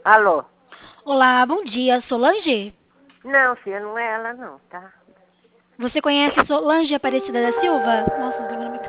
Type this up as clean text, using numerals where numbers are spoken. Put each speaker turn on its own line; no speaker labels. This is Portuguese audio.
Alô?
Olá, bom dia, Solange?
Não, filha, não é ela não, tá?
Você conhece Solange Aparecida da Silva? Nossa,